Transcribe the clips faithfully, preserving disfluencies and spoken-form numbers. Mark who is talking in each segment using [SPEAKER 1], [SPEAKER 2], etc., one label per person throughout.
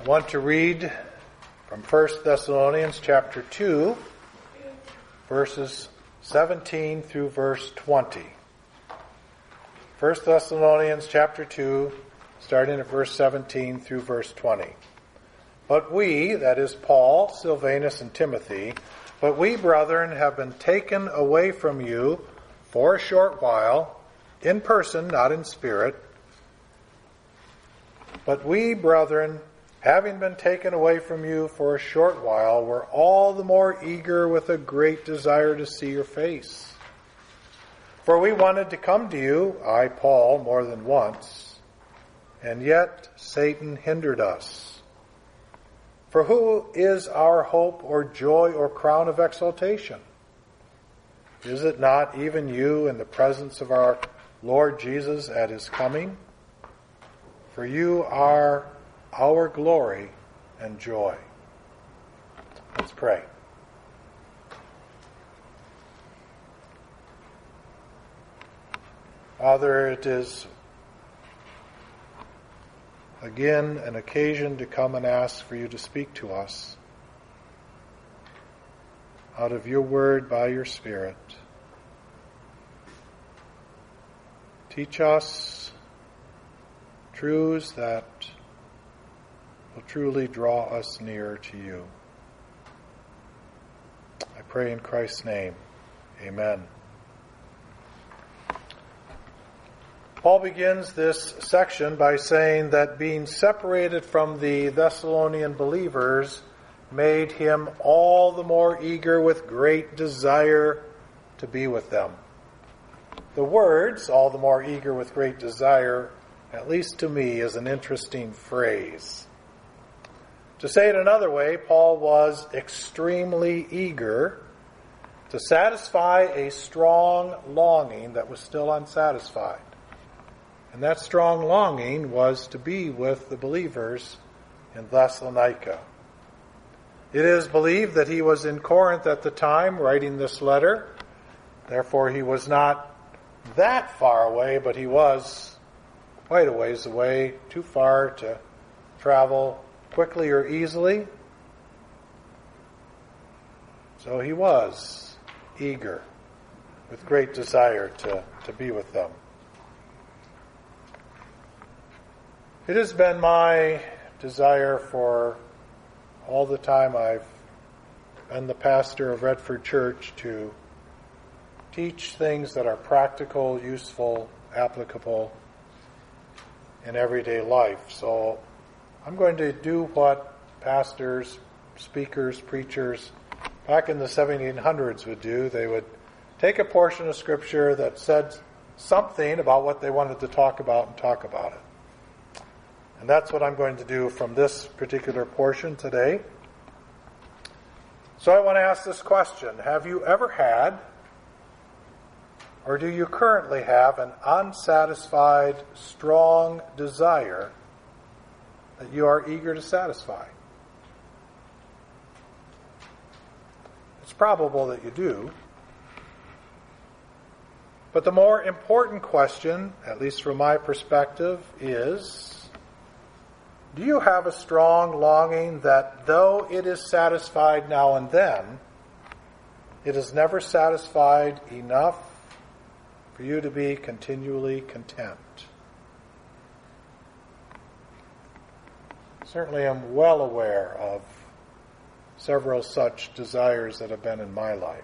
[SPEAKER 1] I want to read from First Thessalonians chapter two, verses seventeen through verse twenty. First Thessalonians chapter two, starting at verse seventeen through verse twenty. But we, that is Paul, Silvanus, and Timothy, but we, brethren, have been taken away from you for a short while, in person, not in spirit. But we, brethren, having been taken away from you for a short while, were all the more eager with a great desire to see your face. For we wanted to come to you, I, Paul, more than once, and yet Satan hindered us. For who is our hope or joy or crown of exaltation? Is it not even you in the presence of our Lord Jesus at his coming? For you are our glory and joy. Let's pray. Father, it is again an occasion to come and ask for you to speak to us out of your word by your Spirit. Teach us truths that will truly draw us near to you. I pray in Christ's name. Amen. Paul begins this section by saying that being separated from the Thessalonian believers made him all the more eager with great desire to be with them. The words, all the more eager with great desire, at least to me, is an interesting phrase. To say it another way, Paul was extremely eager to satisfy a strong longing that was still unsatisfied. And that strong longing was to be with the believers in Thessalonica. It is believed that he was in Corinth at the time writing this letter. Therefore, he was not that far away, but he was quite a ways away, too far to travel quickly or easily. So he was eager with great desire to, to be with them. It has been my desire for all the time I've been the pastor of Redford Church to teach things that are practical, useful, applicable in everyday life. So I'm going to do what pastors, speakers, preachers back in the seventeen hundreds would do. They would take a portion of Scripture that said something about what they wanted to talk about and talk about it. And that's what I'm going to do from this particular portion today. So I want to ask this question. Have you ever had, or do you currently have, an unsatisfied, strong desire that you are eager to satisfy? It's probable that you do. But the more important question, at least from my perspective, is, do you have a strong longing that though it is satisfied now and then, it is never satisfied enough for you to be continually content? Certainly I'm well aware of several such desires that have been in my life.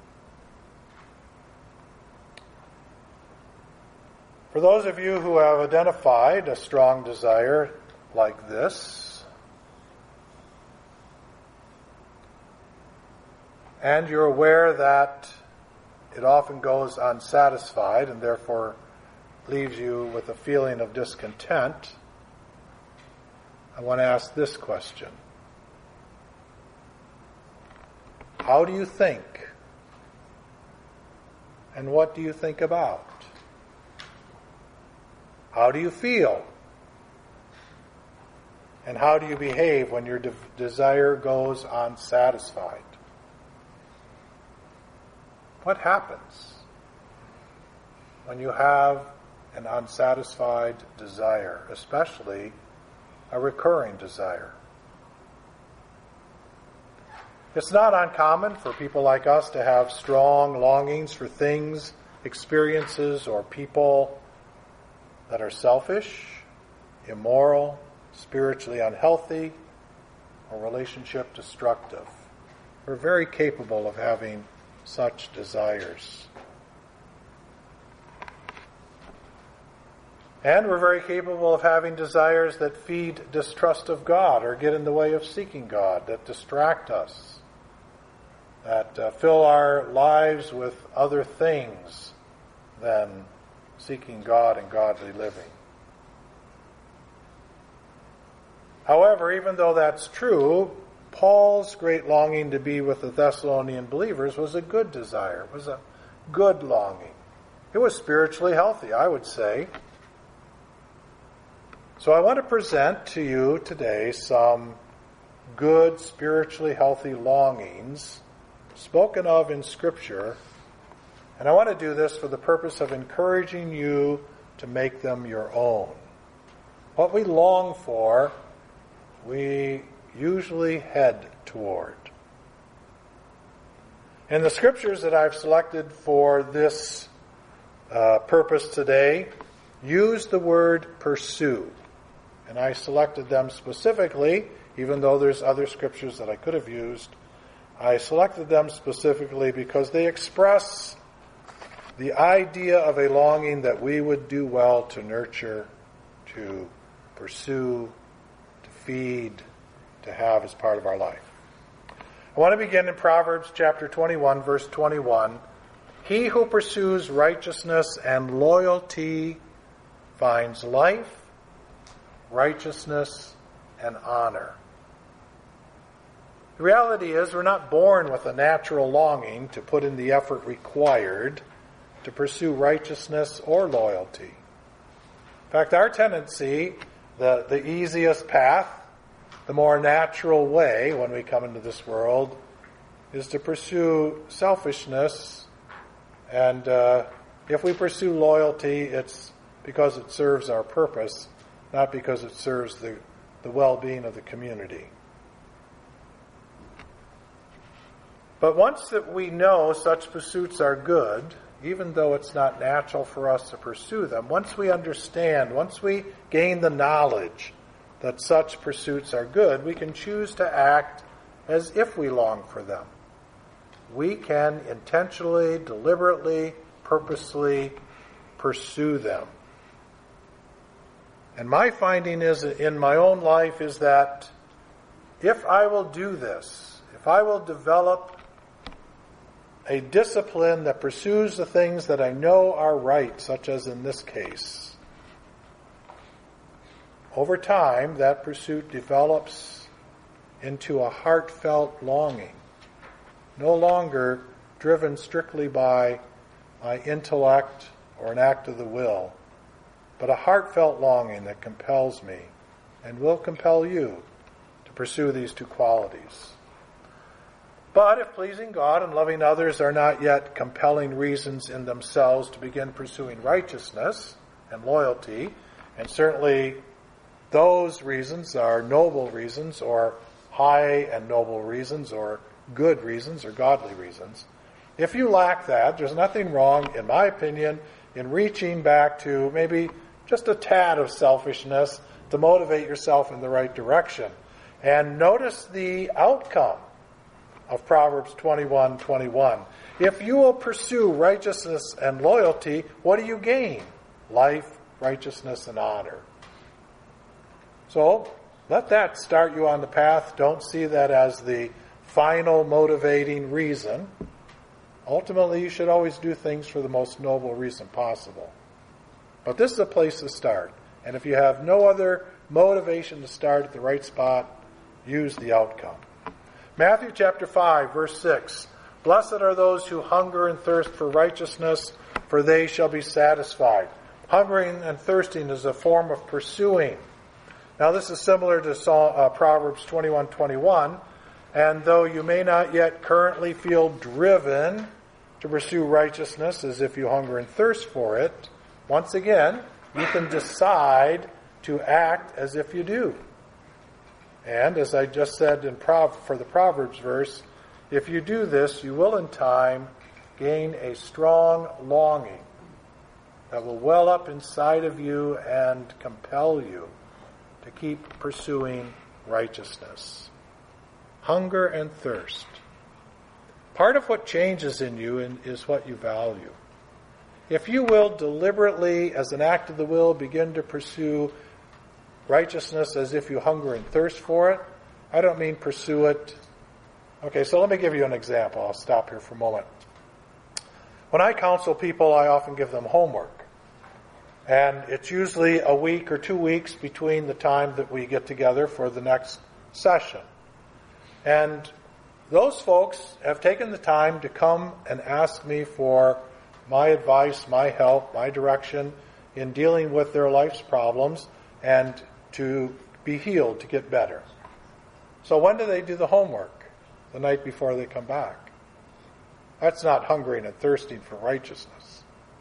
[SPEAKER 1] For those of you who have identified a strong desire like this, and you're aware that it often goes unsatisfied and therefore leaves you with a feeling of discontent, I want to ask this question. How do you think? And what do you think about? How do you feel? And how do you behave when your de- desire goes unsatisfied? What happens when you have an unsatisfied desire, especially a recurring desire. It's not uncommon for people like us to have strong longings for things, experiences, or people that are selfish, immoral, spiritually unhealthy, or relationship destructive. We're very capable of having such desires. And we're very capable of having desires that feed distrust of God or get in the way of seeking God, that distract us, that uh, fill our lives with other things than seeking God and godly living. However, even though that's true, Paul's great longing to be with the Thessalonian believers was a good desire. It was a good longing. It was spiritually healthy, I would say. So I want to present to you today some good, spiritually healthy longings spoken of in Scripture. And I want to do this for the purpose of encouraging you to make them your own. What we long for, we usually head toward. And the scriptures that I've selected for this uh, purpose today use the word pursue. And I selected them specifically, even though there's other scriptures that I could have used. I selected them specifically because they express the idea of a longing that we would do well to nurture, to pursue, to feed, to have as part of our life. I want to begin in Proverbs chapter twenty-one, verse twenty-one. He who pursues righteousness and loyalty finds life, righteousness, and honor. The reality is we're not born with a natural longing to put in the effort required to pursue righteousness or loyalty. In fact, our tendency, the, the easiest path, the more natural way when we come into this world, is to pursue selfishness. And uh, if we pursue loyalty, it's because it serves our purpose, not because it serves the, the well-being of the community. But once that we know such pursuits are good, even though it's not natural for us to pursue them, once we understand, once we gain the knowledge that such pursuits are good, we can choose to act as if we long for them. We can intentionally, deliberately, purposely pursue them. And my finding is in my own life is that if I will do this, if I will develop a discipline that pursues the things that I know are right, such as in this case, over time, that pursuit develops into a heartfelt longing, no longer driven strictly by my intellect or an act of the will, but a heartfelt longing that compels me and will compel you to pursue these two qualities. But if pleasing God and loving others are not yet compelling reasons in themselves to begin pursuing righteousness and loyalty, and certainly those reasons are noble reasons or high and noble reasons or good reasons or godly reasons, if you lack that, there's nothing wrong, in my opinion, in reaching back to maybe just a tad of selfishness to motivate yourself in the right direction. And notice the outcome of Proverbs twenty-one twenty-one. If you will pursue righteousness and loyalty, what do you gain? Life, righteousness, and honor. So, let that start you on the path. Don't see that as the final motivating reason. Ultimately, you should always do things for the most noble reason possible. But this is a place to start. And if you have no other motivation to start at the right spot, use the outcome. Matthew chapter five, verse six. Blessed are those who hunger and thirst for righteousness, for they shall be satisfied. Hungering and thirsting is a form of pursuing. Now this is similar to uh, Proverbs twenty-one twenty-one. And though you may not yet currently feel driven to pursue righteousness as if you hunger and thirst for it, once again, you can decide to act as if you do. And as I just said in Prov- for the Proverbs verse, if you do this, you will in time gain a strong longing that will well up inside of you and compel you to keep pursuing righteousness. Hunger and thirst. Part of what changes in you is what you value. If you will deliberately, as an act of the will, begin to pursue righteousness as if you hunger and thirst for it, I don't mean pursue it. Okay, so let me give you an example. I'll stop here for a moment. When I counsel people, I often give them homework. And it's usually a week or two weeks between the time that we get together for the next session. And those folks have taken the time to come and ask me for my advice, my help, my direction in dealing with their life's problems and to be healed, to get better. So when do they do the homework? The night before they come back. That's not hungering and thirsting for righteousness.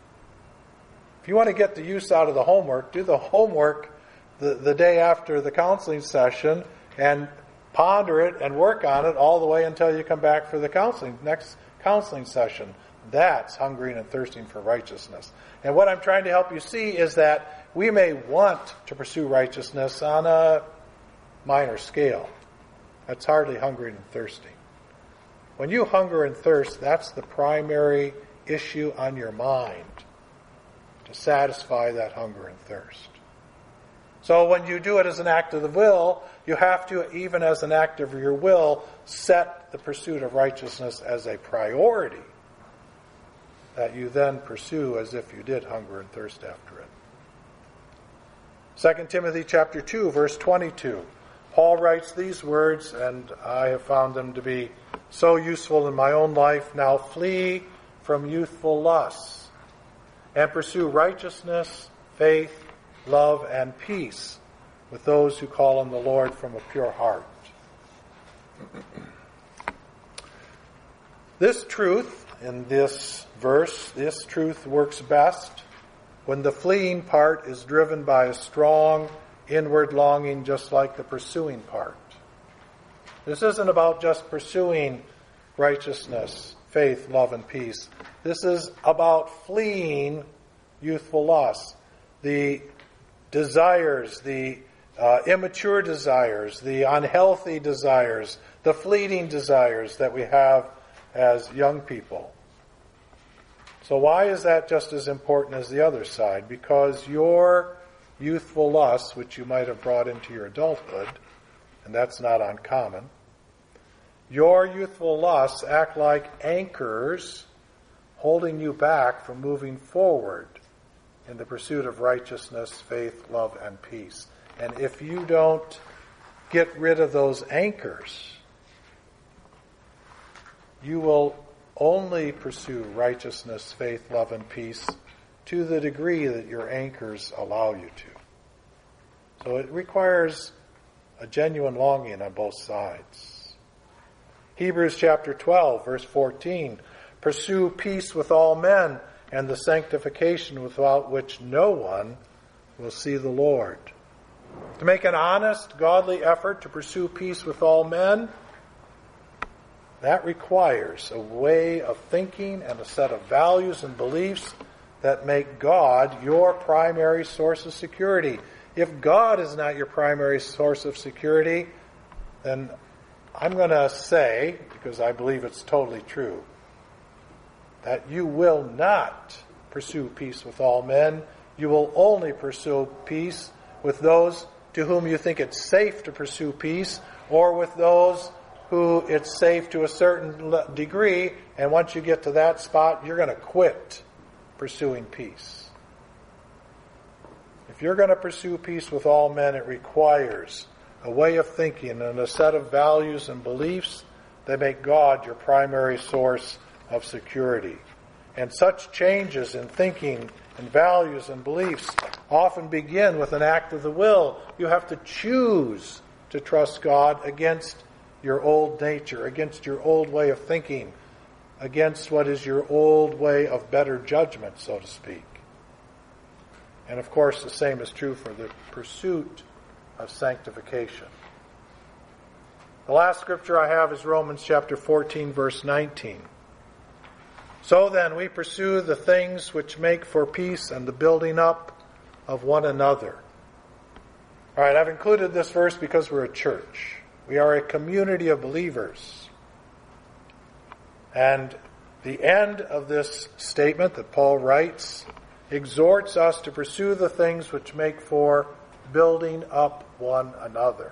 [SPEAKER 1] If you want to get the use out of the homework, do the homework the, the day after the counseling session and ponder it and work on it all the way until you come back for the counseling next counseling session. That's hungering and thirsting for righteousness. And what I'm trying to help you see is that we may want to pursue righteousness on a minor scale. That's hardly hungering and thirsting. When you hunger and thirst, that's the primary issue on your mind to satisfy that hunger and thirst. So when you do it as an act of the will, you have to, even as an act of your will, set the pursuit of righteousness as a priority that you then pursue as if you did hunger and thirst after it. Second Timothy chapter two, verse twenty-two. Paul writes these words, and I have found them to be so useful in my own life. Now flee from youthful lusts and pursue righteousness, faith, love, and peace with those who call on the Lord from a pure heart. This truth in this verse, this truth works best when the fleeing part is driven by a strong inward longing, just like the pursuing part. This isn't about just pursuing righteousness, faith, love, and peace. This is about fleeing youthful lusts, the desires, the uh, immature desires, the unhealthy desires, the fleeting desires that we have as young people. So why is that just as important as the other side? Because your youthful lusts, which you might have brought into your adulthood, and that's not uncommon, your youthful lusts act like anchors holding you back from moving forward in the pursuit of righteousness, faith, love, and peace. And if you don't get rid of those anchors, you will only pursue righteousness, faith, love, and peace to the degree that your anchors allow you to. So it requires a genuine longing on both sides. Hebrews chapter twelve, verse fourteen, pursue peace with all men and the sanctification without which no one will see the Lord. To make an honest, godly effort to pursue peace with all men, that requires a way of thinking and a set of values and beliefs that make God your primary source of security. If God is not your primary source of security, then I'm going to say, because I believe it's totally true, that you will not pursue peace with all men. You will only pursue peace with those to whom you think it's safe to pursue peace, or with those who it's safe to a certain degree, and once you get to that spot, you're going to quit pursuing peace. If you're going to pursue peace with all men, it requires a way of thinking and a set of values and beliefs that make God your primary source of security. And such changes in thinking and values and beliefs often begin with an act of the will. You have to choose to trust God against your old nature, against your old way of thinking, against what is your old way of better judgment, so to speak. And of course, the same is true for the pursuit of sanctification. The last scripture I have is Romans chapter fourteen, verse nineteen. So then we pursue the things which make for peace and the building up of one another. All right, I've included this verse because we're a church. We are a community of believers. And the end of this statement that Paul writes exhorts us to pursue the things which make for building up one another.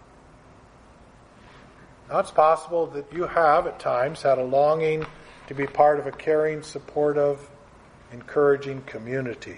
[SPEAKER 1] Now, it's possible that you have at times had a longing to be part of a caring, supportive, encouraging community.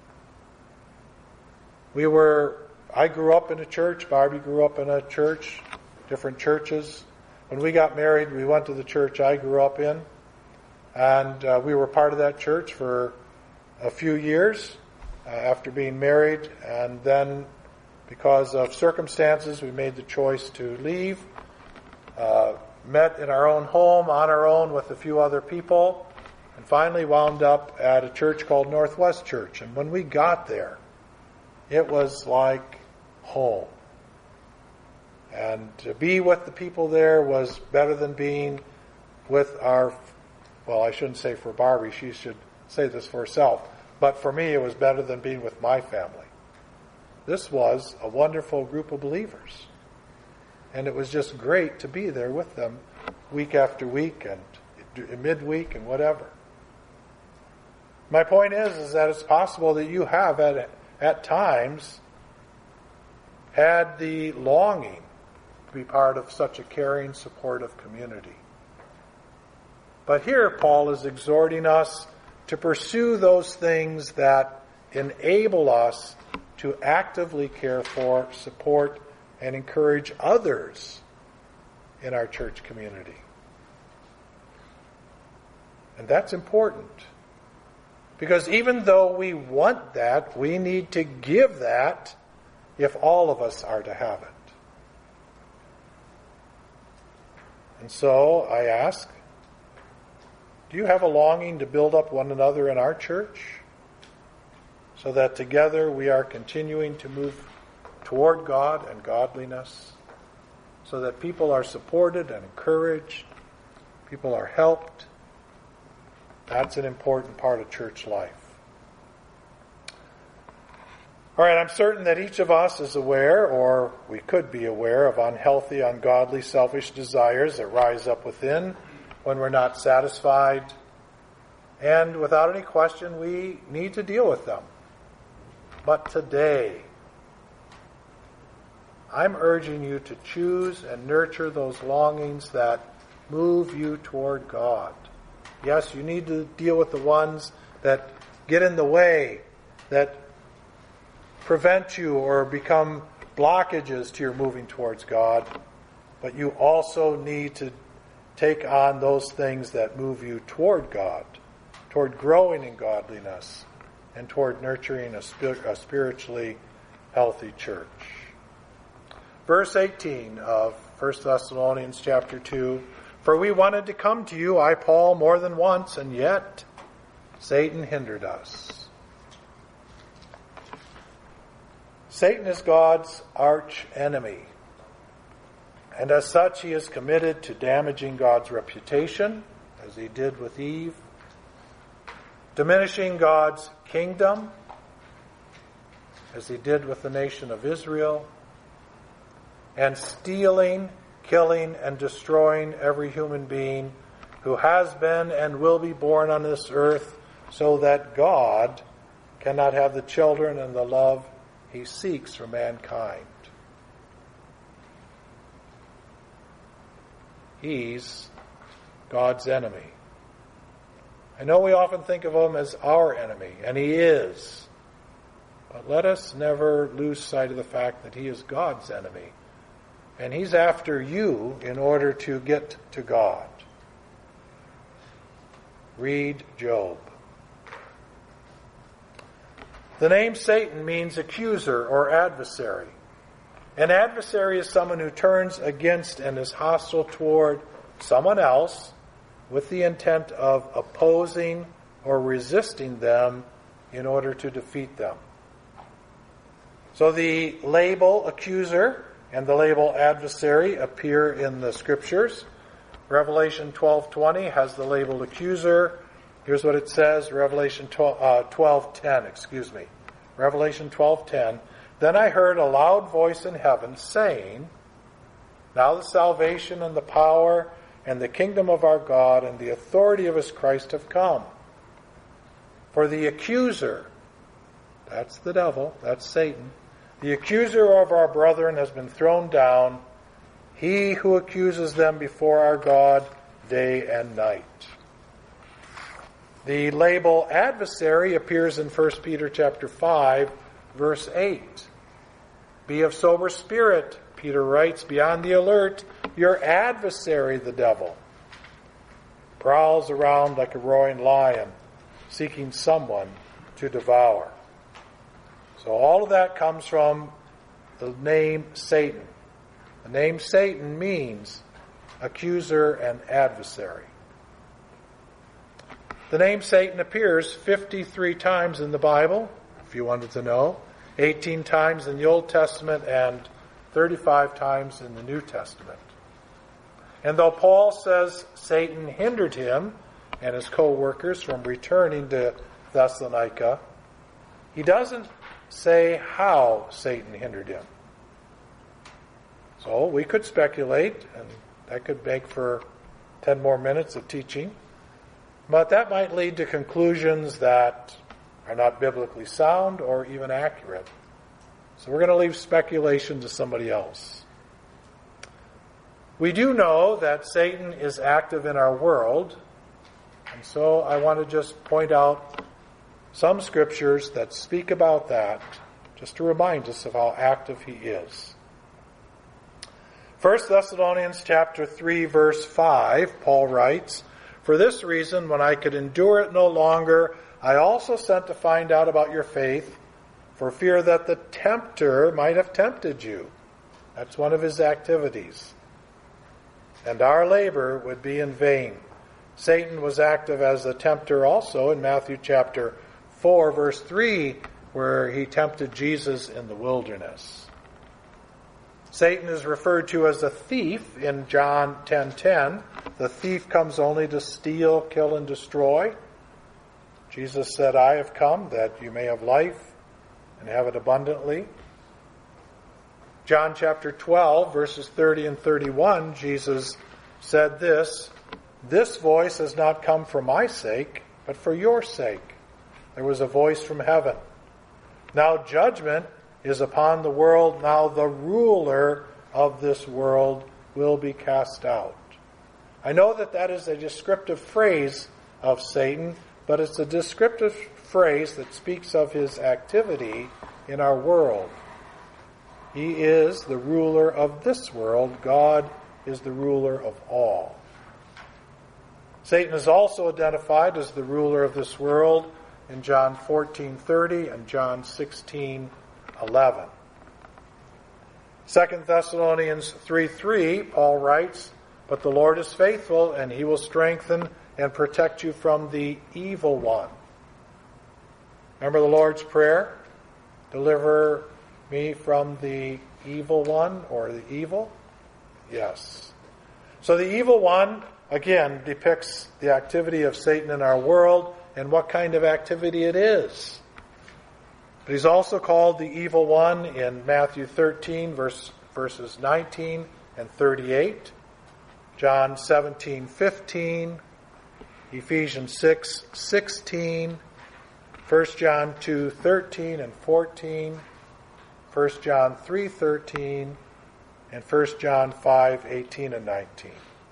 [SPEAKER 1] We were, I grew up in a church, Barbie grew up in a church, different churches. When we got married, we went to the church I grew up in, and uh, we were part of that church for a few years uh, after being married, and then because of circumstances, we made the choice to leave. Uh, met in our own home, on our own with a few other people, and finally wound up at a church called Northwest Church. And when we got there, it was like home. And to be with the people there was better than being with our, well, I shouldn't say for Barbie, she should say this for herself, but for me it was better than being with my family. This was a wonderful group of believers. And it was just great to be there with them week after week and midweek and whatever. My point is, is that it's possible that you have at, at times had the longing to be part of such a caring, supportive community. But here Paul is exhorting us to pursue those things that enable us to actively care for, support, and encourage others in our church community. And that's important. Because even though we want that, we need to give that if all of us are to have it. And so I ask, do you have a longing to build up one another in our church so that together we are continuing to move toward God and godliness, so that people are supported and encouraged, people are helped? That's an important part of church life. All right, I'm certain that each of us is aware, or we could be aware, of unhealthy, ungodly, selfish desires that rise up within when we're not satisfied. And without any question, we need to deal with them. But today, I'm urging you to choose and nurture those longings that move you toward God. Yes, you need to deal with the ones that get in the way, that prevent you or become blockages to your moving towards God. But you also need to take on those things that move you toward God, toward growing in godliness, and toward nurturing a, spir- a spiritually healthy church. Verse eighteen of First Thessalonians chapter two, for we wanted to come to you, I, Paul, more than once, and yet Satan hindered us. Satan is God's arch enemy, and as such he is committed to damaging God's reputation, as he did with Eve, diminishing God's kingdom, as he did with the nation of Israel, and stealing, killing, and destroying every human being who has been and will be born on this earth, so that God cannot have the children and the love he seeks for mankind. He's God's enemy. I know we often think of him as our enemy, and he is. But let us never lose sight of the fact that he is God's enemy. And he's after you in order to get to God. Read Job. The name Satan means accuser or adversary. An adversary is someone who turns against and is hostile toward someone else with the intent of opposing or resisting them in order to defeat them. So the label accuser and the label adversary appear in the Scriptures. Revelation twelve twenty has the label accuser. Here's what it says, Revelation twelve ten, excuse me. Revelation twelve ten. Then I heard a loud voice in heaven saying, now the salvation and the power and the kingdom of our God and the authority of his Christ have come. For the accuser, that's the devil, that's Satan, the accuser of our brethren has been thrown down, he who accuses them before our God day and night. The label adversary appears in First Peter chapter five, verse eight. Be of sober spirit, Peter writes, be on the alert. Your adversary, the devil, prowls around like a roaring lion, seeking someone to devour. So all of that comes from the name Satan. The name Satan means accuser and adversary. The name Satan appears fifty-three times in the Bible, if you wanted to know, eighteen times in the Old Testament and thirty-five times in the New Testament. And though Paul says Satan hindered him and his co-workers from returning to Thessalonica, he doesn't say how Satan hindered him. So we could speculate, and that could make for ten more minutes of teaching, but that might lead to conclusions that are not biblically sound or even accurate. So we're going to leave speculation to somebody else. We do know that Satan is active in our world, and so I want to just point out some scriptures that speak about that, just to remind us of how active he is. First Thessalonians chapter three, verse five, Paul writes, for this reason, when I could endure it no longer, I also sent to find out about your faith, for fear that the tempter might have tempted you. That's one of his activities. And our labor would be in vain. Satan was active as a tempter also in Matthew chapter four, verse three, where he tempted Jesus in the wilderness. Satan is referred to as a thief in John ten ten. The thief comes only to steal, kill, and destroy. Jesus said, I have come that you may have life and have it abundantly. John chapter twelve, verses thirty and thirty-one, Jesus said this, this voice has not come for my sake, but for your sake. There was a voice from heaven. Now judgment is upon the world. Now the ruler of this world will be cast out. I know that that is a descriptive phrase of Satan, but it's a descriptive phrase that speaks of his activity in our world. He is the ruler of this world. God is the ruler of all. Satan is also identified as the ruler of this world in John fourteen thirty and John sixteen eleven. Second Thessalonians three three, Paul writes, but the Lord is faithful, and he will strengthen and protect you from the evil one. Remember the Lord's Prayer? Deliver me from the evil one or the evil? Yes. So the evil one, again, depicts the activity of Satan in our world and what kind of activity it is. But he's also called the evil one in Matthew thirteen, verse, verses nineteen and thirty-eight, John seventeen fifteen, Ephesians six sixteen, First John two thirteen and fourteen, First John three thirteen, and First John five eighteen and nineteen.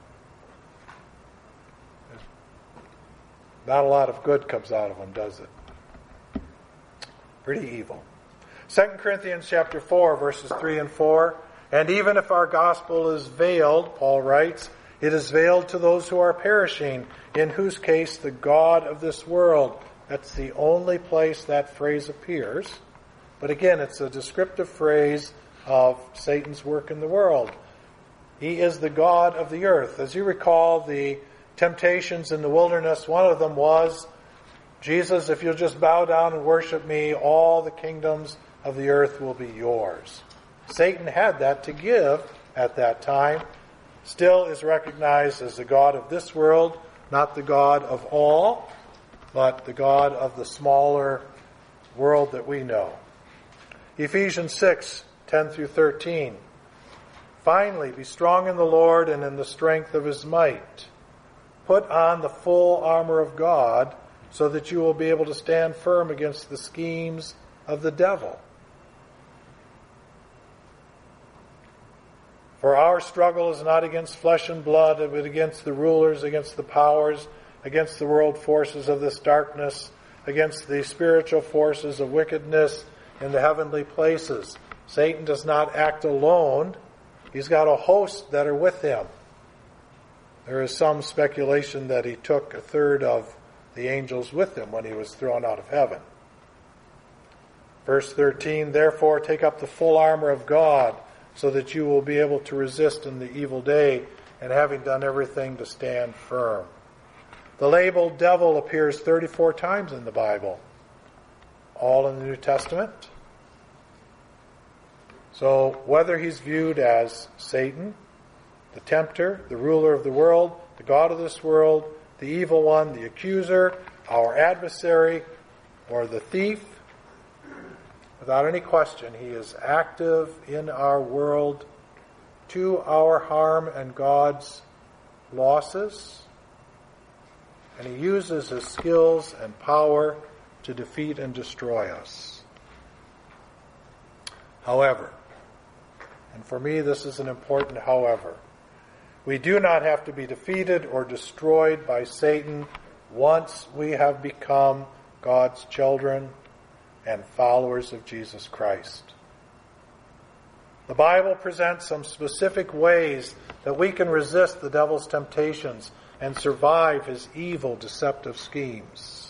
[SPEAKER 1] Not a lot of good comes out of them, does it? Pretty evil. Second Corinthians chapter four, verses three and four. And even if our gospel is veiled, Paul writes, it is veiled to those who are perishing, in whose case the God of this world. That's the only place that phrase appears. But again, it's a descriptive phrase of Satan's work in the world. He is the God of the earth. As you recall, the temptations in the wilderness, one of them was, Jesus, if you'll just bow down and worship me, all the kingdoms of the earth will be yours. Satan had that to give at that time, still is recognized as the god of this world, not the God of all, but the God of the smaller world that we know. Ephesians six, ten through thirteen. Finally, be strong in the Lord and in the strength of his might. Put on the full armor of God so that you will be able to stand firm against the schemes of the devil. For our struggle is not against flesh and blood, but against the rulers, against the powers, against the world forces of this darkness, against the spiritual forces of wickedness in the heavenly places. Satan does not act alone. He's got a host that are with him. There is some speculation that he took a third of the angels with him when he was thrown out of heaven. Verse thirteen, therefore take up the full armor of God, so that you will be able to resist in the evil day, and having done everything to stand firm. The label devil appears thirty-four times in the Bible, all in the New Testament. So whether he's viewed as Satan, the tempter, the ruler of the world, the god of this world, the evil one, the accuser, our adversary, or the thief, without any question, he is active in our world to our harm and God's losses, and he uses his skills and power to defeat and destroy us. However, and for me this is an important however, we do not have to be defeated or destroyed by Satan once we have become God's children and followers of Jesus Christ. The Bible presents some specific ways that we can resist the devil's temptations and survive his evil, deceptive schemes.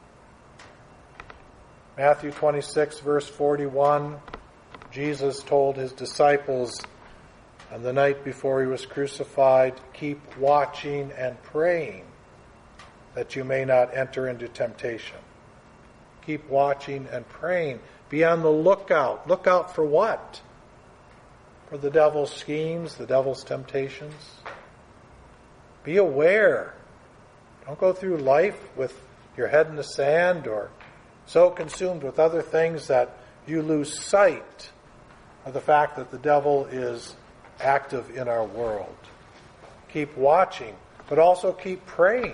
[SPEAKER 1] Matthew twenty-six, verse forty-one, Jesus told his disciples on the night before he was crucified, keep watching and praying that you may not enter into temptation. Keep watching and praying. Be on the lookout. Look out for what? For the devil's schemes, the devil's temptations. Be aware. Don't go through life with your head in the sand or so consumed with other things that you lose sight of the fact that the devil is active in our world. Keep watching, but also keep praying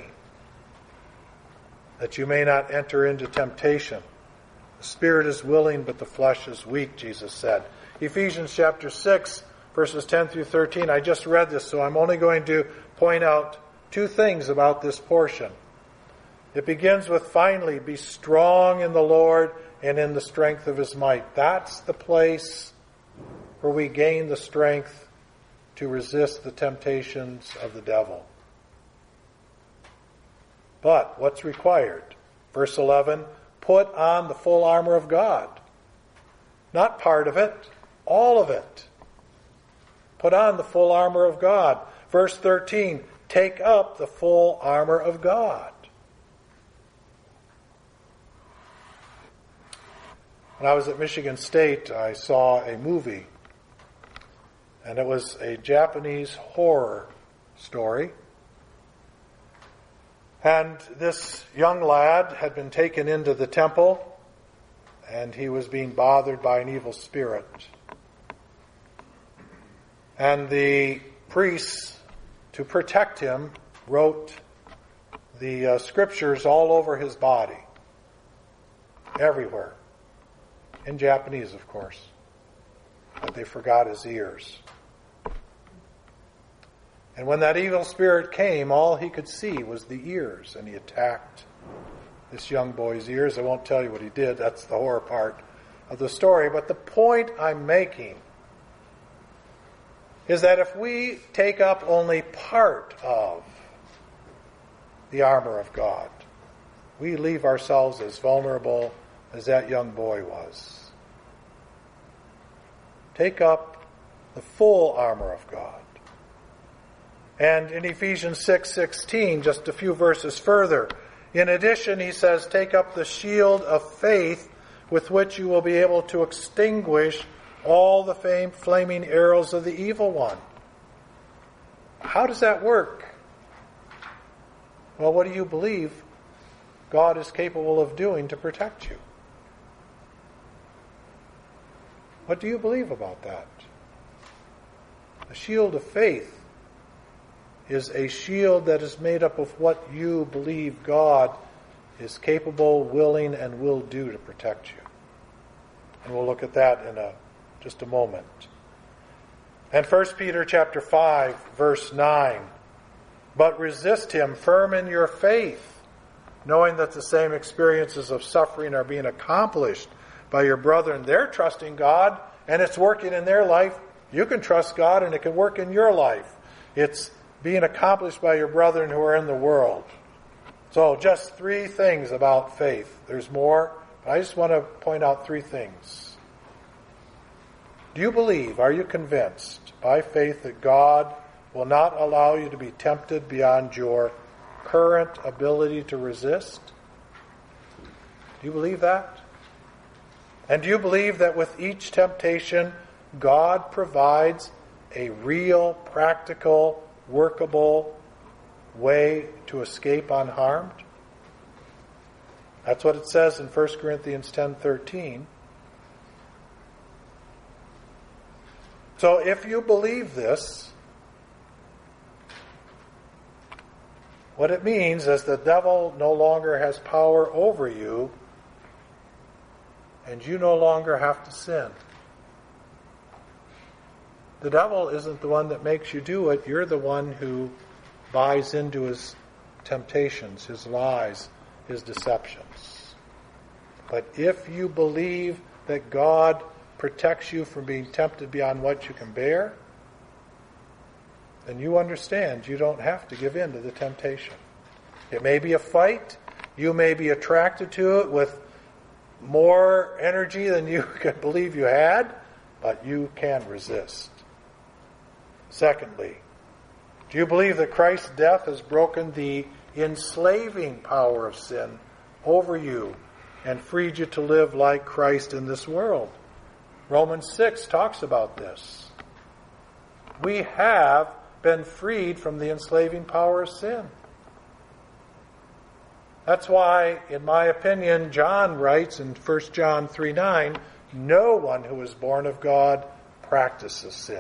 [SPEAKER 1] that you may not enter into temptation. The spirit is willing, but the flesh is weak, Jesus said. Ephesians chapter six, verses ten through thirteen. I just read this, so I'm only going to point out two things about this portion. It begins with, finally, be strong in the Lord and in the strength of his might. That's the place where we gain the strength to resist the temptations of the devil. But what's required? Verse eleven, put on the full armor of God. Not part of it, all of it. Put on the full armor of God. Verse thirteen, take up the full armor of God. When I was at Michigan State, I saw a movie, and it was a Japanese horror story. And this young lad had been taken into the temple, and he was being bothered by an evil spirit. And the priests, to protect him, wrote the uh, scriptures all over his body, everywhere. In Japanese, of course. But they forgot his ears. And when that evil spirit came, all he could see was the ears, and he attacked this young boy's ears. I won't tell you what he did. That's the horror part of the story. But the point I'm making is that if we take up only part of the armor of God, we leave ourselves as vulnerable as that young boy was. Take up the full armor of God. And in Ephesians six sixteen, just a few verses further, in addition, he says, take up the shield of faith with which you will be able to extinguish all the fam- flaming arrows of the evil one. How does that work? Well, what do you believe God is capable of doing to protect you? What do you believe about that? The shield of faith is a shield that is made up of what you believe God is capable, willing, and will do to protect you. And we'll look at that in a just a moment. And First Peter chapter five, verse nine. But resist him firm in your faith, knowing that the same experiences of suffering are being accomplished by your brethren. They're trusting God, and it's working in their life. You can trust God, and it can work in your life. It's being accomplished by your brethren who are in the world. So just three things about faith. There's more, but I just want to point out three things. Do you believe, are you convinced by faith that God will not allow you to be tempted beyond your current ability to resist? Do you believe that? And do you believe that with each temptation, God provides a real, practical, workable way to escape unharmed? That's what it says in First Corinthians ten thirteen. So if you believe this, what it means is the devil no longer has power over you, and you no longer have to sin. The devil isn't the one that makes you do it. You're the one who buys into his temptations, his lies, his deceptions. But if you believe that God protects you from being tempted beyond what you can bear, then you understand you don't have to give in to the temptation. It may be a fight. You may be attracted to it with more energy than you could believe you had, but you can resist. Secondly, do you believe that Christ's death has broken the enslaving power of sin over you and freed you to live like Christ in this world? Romans six talks about this. We have been freed from the enslaving power of sin. That's why, in my opinion, John writes in First John three nine, no one who is born of God practices sin.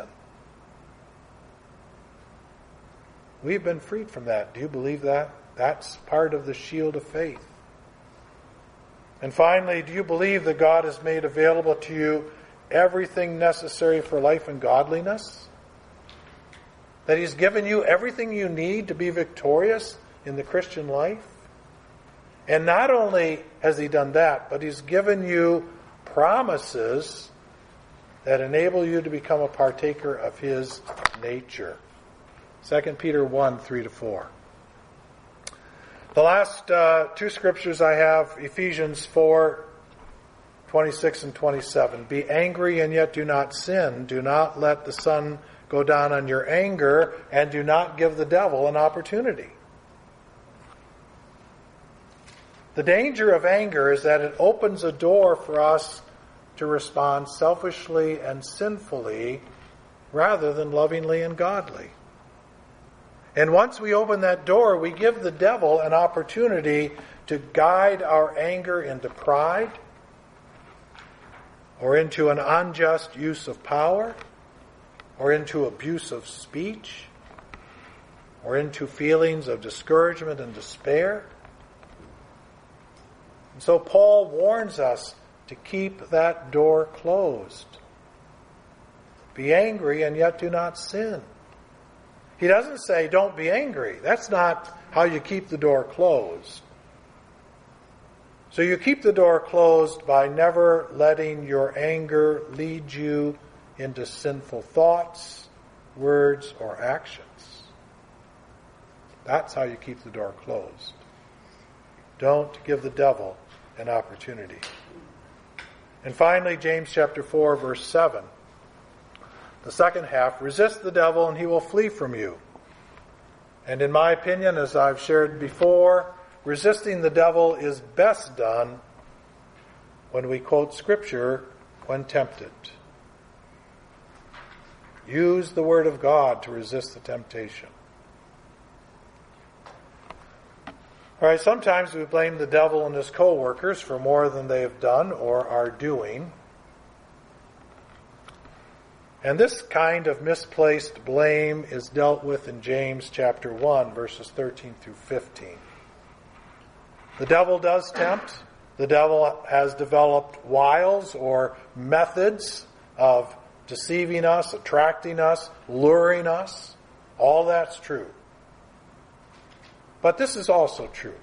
[SPEAKER 1] We've been freed from that. Do you believe that? That's part of the shield of faith. And finally, do you believe that God has made available to you everything necessary for life and godliness? That He's given you everything you need to be victorious in the Christian life? And not only has He done that, but He's given you promises that enable you to become a partaker of His nature. Second Peter one, three to four. The last uh, two scriptures I have, Ephesians four, twenty-six and twenty-seven. Be angry and yet do not sin. Do not let the sun go down on your anger, and do not give the devil an opportunity. The danger of anger is that it opens a door for us to respond selfishly and sinfully rather than lovingly and godly. And once we open that door, we give the devil an opportunity to guide our anger into pride or into an unjust use of power or into abuse of speech or into feelings of discouragement and despair. And so Paul warns us to keep that door closed. Be angry and yet do not sin. He doesn't say, don't be angry. That's not how you keep the door closed. So you keep the door closed by never letting your anger lead you into sinful thoughts, words, or actions. That's how you keep the door closed. Don't give the devil an opportunity. And finally, James chapter four, verse seven. The second half, resist the devil and he will flee from you. And in my opinion, as I've shared before, resisting the devil is best done when we quote Scripture when tempted. Use the Word of God to resist the temptation. All right, sometimes we blame the devil and his co-workers for more than they have done or are doing. And this kind of misplaced blame is dealt with in James chapter one, verses thirteen through fifteen. The devil does tempt. The devil has developed wiles or methods of deceiving us, attracting us, luring us. All that's true. But this is also true.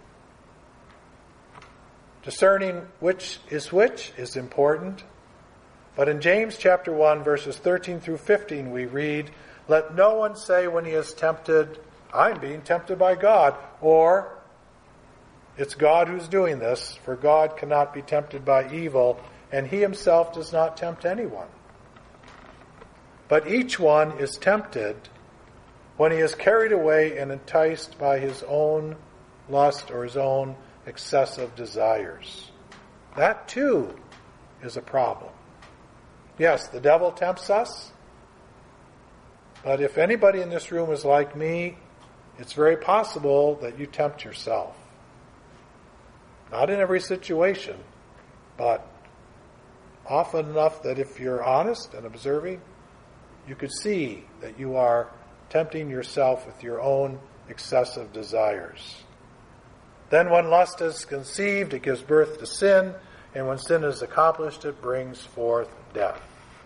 [SPEAKER 1] Discerning which is which is important. But in James chapter one, verses thirteen through fifteen, we read, "Let no one say when he is tempted, I'm being tempted by God," or "It's God who's doing this, for God cannot be tempted by evil, and he himself does not tempt anyone. But each one is tempted when he is carried away and enticed by his own lust or his own excessive desires." That too is a problem. Yes, the devil tempts us, but if anybody in this room is like me, it's very possible that you tempt yourself. Not in every situation, but often enough that if you're honest and observing, you could see that you are tempting yourself with your own excessive desires. Then when lust is conceived, it gives birth to sin, and when sin is accomplished, it brings forth death.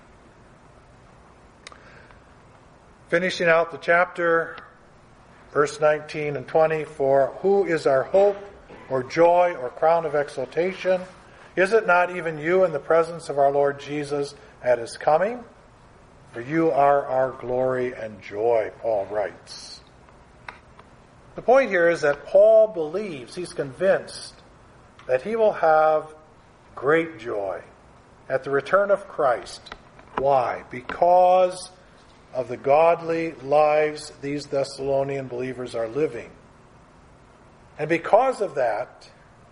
[SPEAKER 1] Finishing out the chapter, verse nineteen and twenty, "For who is our hope, or joy, or crown of exaltation? Is it not even you in the presence of our Lord Jesus at his coming? For you are our glory and joy," Paul writes. The point here is that Paul believes, he's convinced, that he will have great joy at the return of Christ. Why? Because of the godly lives these Thessalonian believers are living. And because of that,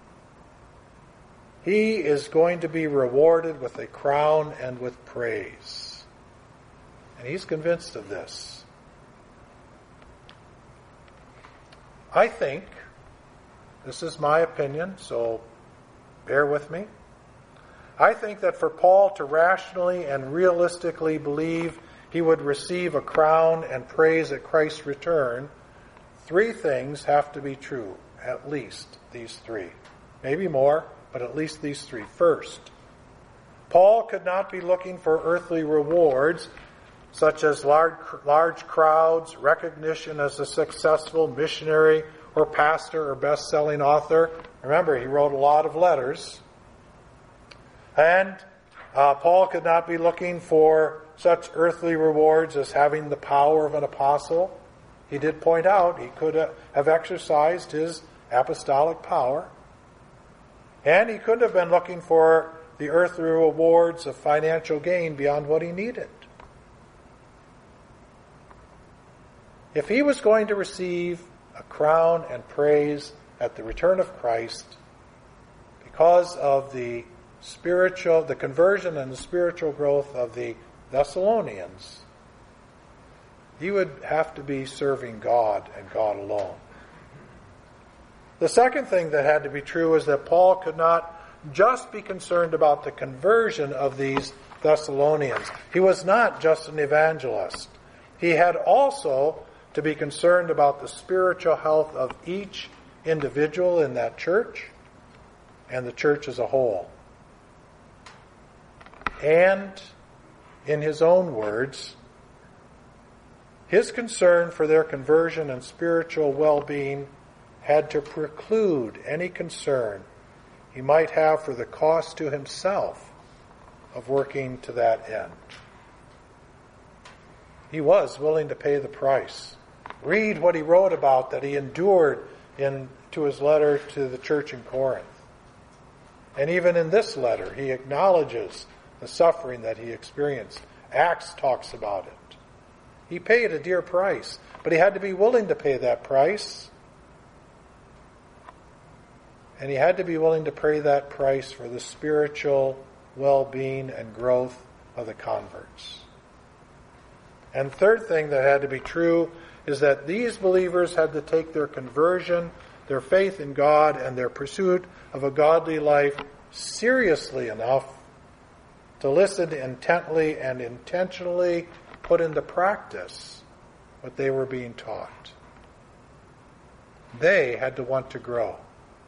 [SPEAKER 1] he is going to be rewarded with a crown and with praise. And he's convinced of this. I think, this is my opinion, so bear with me. I think that for Paul to rationally and realistically believe he would receive a crown and praise at Christ's return, three things have to be true. At least these three. Maybe more, but at least these three. First, Paul could not be looking for earthly rewards such as large, large crowds, recognition as a successful missionary or pastor or best-selling author. Remember, he wrote a lot of letters. And uh, Paul could not be looking for such earthly rewards as having the power of an apostle. He did point out he could have exercised his apostolic power. And he couldn't have been looking for the earthly rewards of financial gain beyond what he needed. If he was going to receive a crown and praise at the return of Christ because of the spiritual, the conversion and the spiritual growth of the Thessalonians, he would have to be serving God and God alone. The second thing that had to be true is that Paul could not just be concerned about the conversion of these Thessalonians. He was not just an evangelist. He had also to be concerned about the spiritual health of each individual in that church and the church as a whole. And, in his own words, his concern for their conversion and spiritual well-being had to preclude any concern he might have for the cost to himself of working to that end. He was willing to pay the price. Read what he wrote about that he endured in to his letter to the church in Corinth. And even in this letter, he acknowledges the suffering that he experienced. Acts talks about it. He paid a dear price, but he had to be willing to pay that price. And he had to be willing to pay that price for the spiritual well-being and growth of the converts. And third thing that had to be true is that these believers had to take their conversion, their faith in God, and their pursuit of a godly life seriously enough to listen intently and intentionally put into practice what they were being taught. They had to want to grow.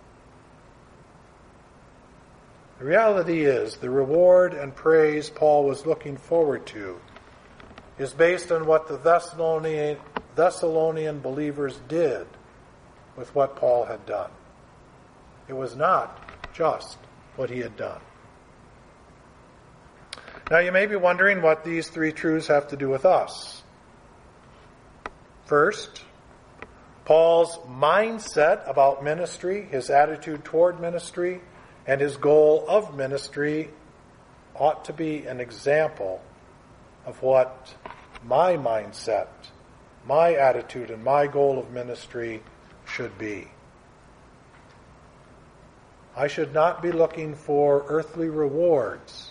[SPEAKER 1] The reality is, the reward and praise Paul was looking forward to is based on what the Thessalonian, Thessalonian believers did with what Paul had done. It was not just what he had done. Now you may be wondering what these three truths have to do with us. First, Paul's mindset about ministry, his attitude toward ministry, and his goal of ministry ought to be an example of what my mindset, my attitude, and my goal of ministry should be. I should not be looking for earthly rewards,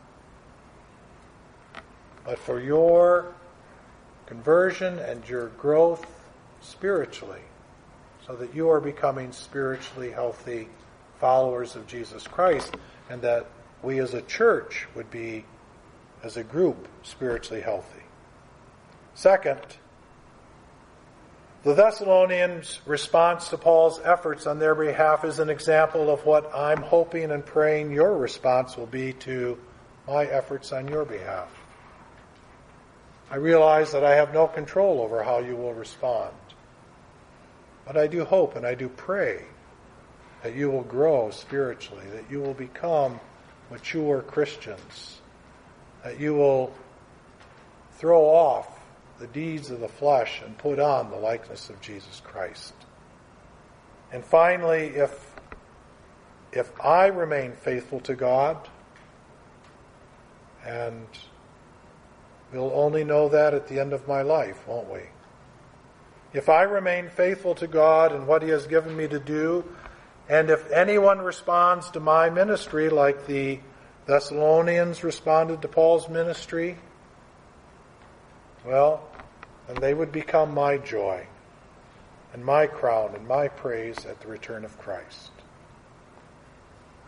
[SPEAKER 1] but for your conversion and your growth spiritually, so that you are becoming spiritually healthy followers of Jesus Christ, and that we as a church would be, as a group, spiritually healthy. Second, the Thessalonians' response to Paul's efforts on their behalf is an example of what I'm hoping and praying your response will be to my efforts on your behalf. I realize that I have no control over how you will respond, but I do hope and I do pray that you will grow spiritually, that you will become mature Christians, that you will throw off the deeds of the flesh and put on the likeness of Jesus Christ. And finally, if, if I remain faithful to God, and we'll only know that at the end of my life, won't we? If I remain faithful to God and what He has given me to do, and if anyone responds to my ministry like the Thessalonians responded to Paul's ministry, well, then they would become my joy and my crown and my praise at the return of Christ.